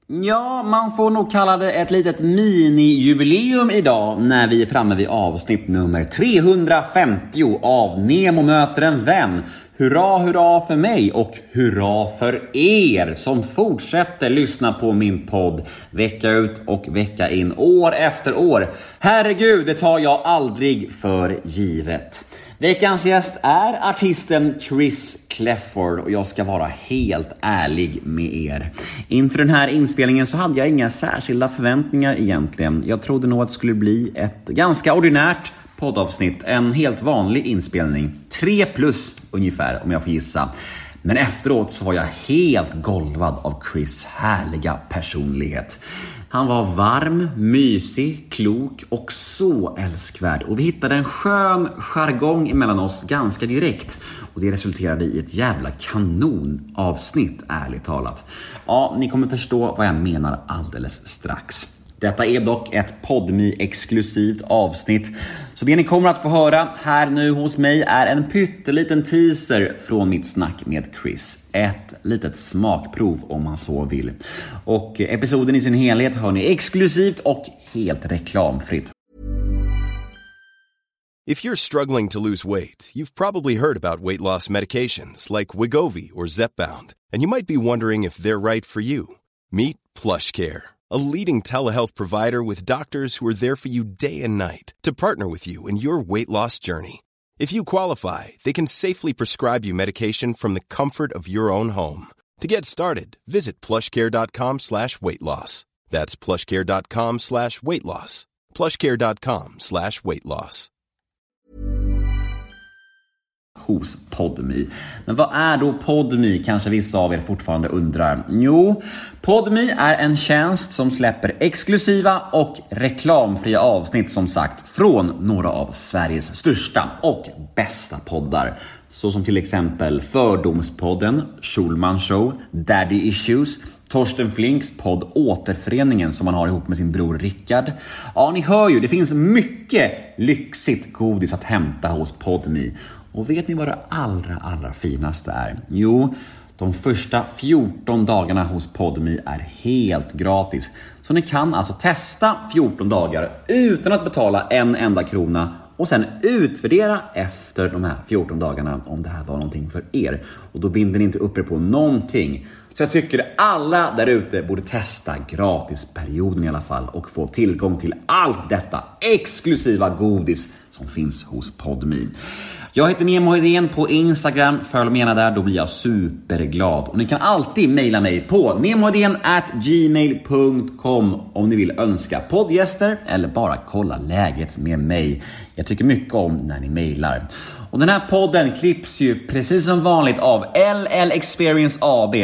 Ja, man får nog kalla det ett litet mini-jubileum idag när vi är framme vid avsnitt nummer 350 av Nemo möter en vän. Hurra, hurra för mig och hurra för er som fortsätter lyssna på min podd vecka ut och vecka in, år efter år. Herregud, det tar jag aldrig för givet. Veckans gäst är artisten Chris Clefford och jag ska vara helt ärlig med er. Inför den här inspelningen så hade jag inga särskilda förväntningar egentligen. Jag trodde nog att det skulle bli ett ganska ordinärt poddavsnitt, en helt vanlig inspelning. 3+ ungefär om jag får gissa. Men efteråt så var jag helt golvad av Chris härliga personlighet. Han var varm, mysig, klok och så älskvärd. Och vi hittade en skön jargong emellan oss ganska direkt. Och det resulterade i ett jävla kanonavsnitt, ärligt talat. Ja, ni kommer förstå vad jag menar alldeles strax. Detta är dock ett Podme-exklusivt avsnitt. Så det ni kommer att få höra här nu hos mig är en pytteliten teaser från mitt snack med Chris. Ett litet smakprov om man så vill. Och episoden i sin helhet hör ni exklusivt och helt reklamfritt. If you're struggling to lose weight, you've probably heard about weight loss medications like Wegovy or Zepbound. And you might be wondering if they're right for you. Meet PlushCare, a leading telehealth provider with doctors who are there for you day and night to partner with you in your weight loss journey. If you qualify, they can safely prescribe you medication from the comfort of your own home. To get started, visit plushcare.com/weightloss. That's plushcare.com/weightloss. plushcare.com/weightloss. Hos Podme. Men vad är då Podme, kanske vissa av er fortfarande undrar? Jo, Podme är en tjänst som släpper exklusiva och reklamfria avsnitt, som sagt, från några av Sveriges största och bästa poddar. Så som till exempel Fördomspodden, Schulman Show, Daddy Issues, Torsten Flinks podd Återföreningen som man har ihop med sin bror Rickard. Ja, ni hör ju, det finns mycket lyxigt godis att hämta hos Podme. Och vet ni vad det allra finaste är? Jo, de första 14 dagarna hos Podme är helt gratis. Så ni kan alltså testa 14 dagar utan att betala en enda krona och sen utvärdera efter de här 14 dagarna om det här var någonting för er. Och då binder ni inte upp er på någonting. Så jag tycker alla där ute borde testa gratisperioden i alla fall och få tillgång till allt detta exklusiva godis som finns hos Podme. Jag heter Nemo Hedén på Instagram. Följ mig gärna där, då blir jag superglad. Och ni kan alltid mejla mig på nemohedén@gmail.com om ni vill önska poddgäster eller bara kolla läget med mig. Jag tycker mycket om när ni mejlar. Och den här podden klipps ju precis som vanligt av LL Experience AB.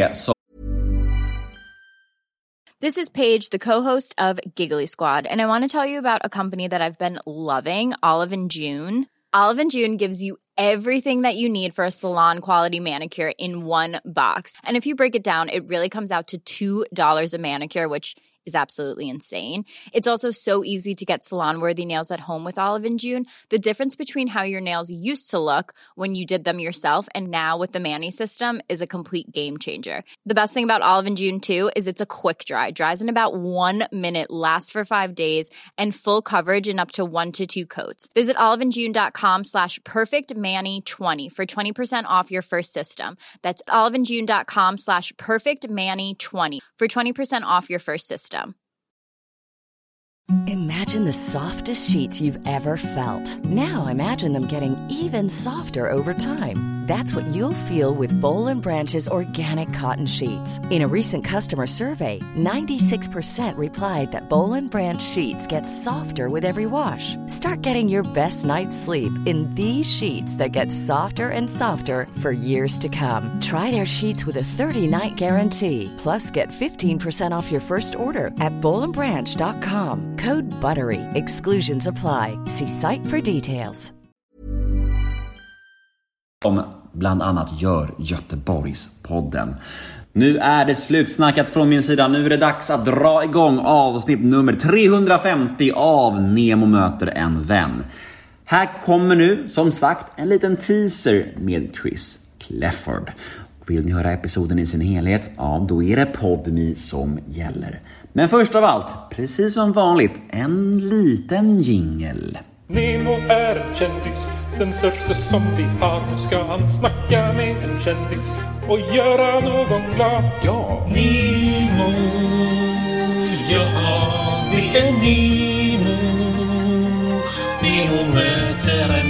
This is Paige, the co-host of Giggly Squad, and I want to tell you about a company that I've been loving, Olive & June. Olive & June gives you everything that you need for a salon-quality manicure in one box. And if you break it down, it really comes out to $2 a manicure, which is absolutely insane. It's also so easy to get salon-worthy nails at home with Olive & June. The difference between how your nails used to look when you did them yourself and now with the Mani system is a complete game changer. The best thing about Olive & June too is it's a quick dry. Dries in about 1 minute, lasts for 5 days, and full coverage in up to 1 to 2 coats. Visit oliveandjune.com/perfectmani20 for 20% off your first system. That's oliveandjune.com/perfectmani20 for 20% off your first system. Imagine the softest sheets you've ever felt. Now imagine them getting even softer over time. That's what you'll feel with Boll & Branch's organic cotton sheets. In a recent customer survey, 96% replied that Boll & Branch sheets get softer with every wash. Start getting your best night's sleep in these sheets that get softer and softer for years to come. Try their sheets with a 30-night guarantee. Plus, get 15% off your first order at bollandbranch.com. Code BUTTERY. Exclusions apply. See site for details. Som bland annat gör Göteborgspodden. Nu är det slutsnackat från min sida. Nu är det dags att dra igång avsnitt nummer 350 av Nemo möter en vän. Här kommer nu, som sagt, en liten teaser med Chris Clefford. Vill ni höra episoden i sin helhet? Ja, då är det Podme som gäller. Men först av allt, precis som vanligt, en liten jingle. Nemo är en kändis, den största som vi har. Nu ska han snacka med en kändis och göra någon glad. Ja, Nemo, ja, det är Nemo. Nemo möter en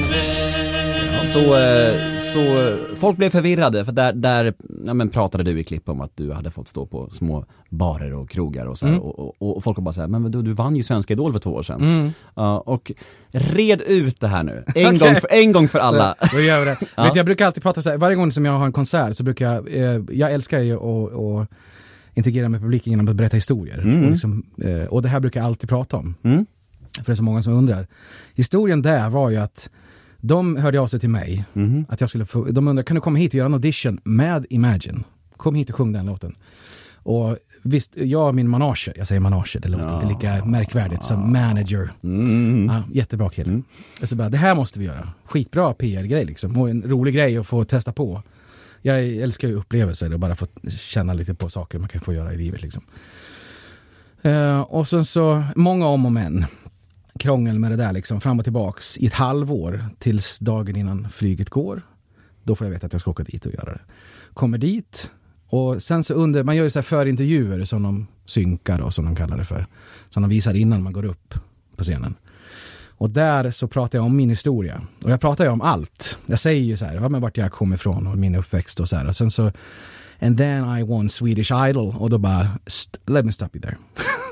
vän. Så folk blev förvirrade för där pratade du i klipp om att du hade fått stå på små barer och krogar och så här, och folk bara så här, men du vann ju Svenska Idol för 2 år sedan. Och red ut det här nu. En gång för alla. Då gör vi det. Ja. Vet, jag brukar alltid prata så här, varje gång som jag har en konsert så brukar jag älskar ju att integrera med publiken genom att berätta historier. Och det här brukar jag alltid prata om. För det är så många som undrar. Historien där var ju att de hörde av sig till mig att jag skulle få, de undrade, kan du komma hit och göra en audition med Imagine? Kom hit och sjung den låten. Och visst, jag och min manager, jag säger manager, det låter inte lika märkvärdigt som manager. Ja, jättebra kille. Så bara, det här måste vi göra. Skitbra PR-grej liksom. Och en rolig grej att få testa på. Jag älskar ju upplevelser och bara få känna lite på saker man kan få göra i livet liksom. Och sen så, många om och men. Krångel med det där liksom, fram och tillbaks i ett halvår tills dagen innan flyget går. Då får jag veta att jag ska åka dit och göra det. Kommer dit och sen så man gör ju så här förintervjuer som de synkar och som de kallar det för. Som de visar innan man går upp på scenen. Och där så pratar jag om min historia. Och jag pratar ju om allt. Jag säger ju så här, vart jag kom ifrån och min uppväxt och så här. Och sen så, and then I won Swedish Idol. Och då bara, let me stop you there.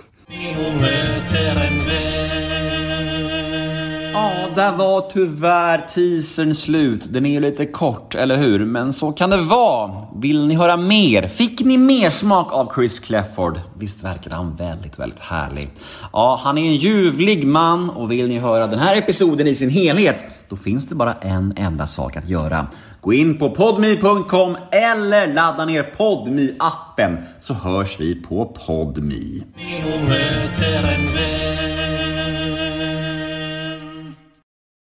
Ja, där var tyvärr teasern slut. Den är ju lite kort, eller hur? Men så kan det vara. Vill ni höra mer? Fick ni mer smak av Chris Clafford? Visst verkar han väldigt, väldigt härlig. Ja, han är en ljuvlig man. Och vill ni höra den här episoden i sin helhet, då finns det bara en enda sak att göra. Gå in på podme.com eller ladda ner Podme-appen, så hörs vi på Podme. Nemo möter en vän.